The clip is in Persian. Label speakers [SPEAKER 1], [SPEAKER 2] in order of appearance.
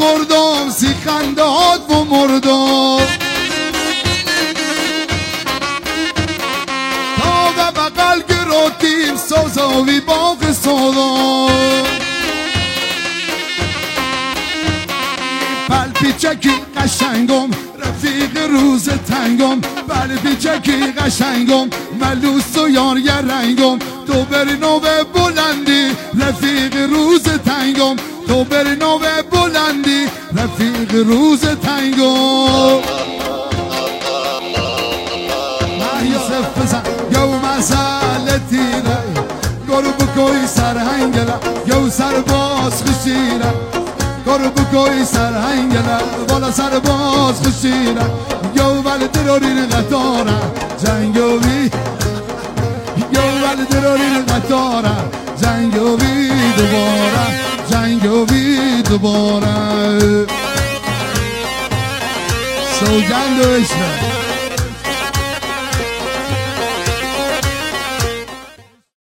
[SPEAKER 1] خوردم سی خنداد و مردم تا به بقل گرفتیم سازاوی باغ سادم بل پیچکی قشنگم رفیق روز تنگم بل پیچکی قشنگم ملوس و یار یه رنگم تو بری نو بلندی رفیق روز تنگم تو بری نو بلندی رفیق روز تنگم یوسف بزن یو مسئله تیره گرب کوی سرهنگله یو سرباز خشیره گرب کوی سرهنگله بالا سرباز خشیره یو ول درارین قطاره جنگوی یو ول درارین قطاره جنگوی دوباره جنگوی دوباره سوگند و عشق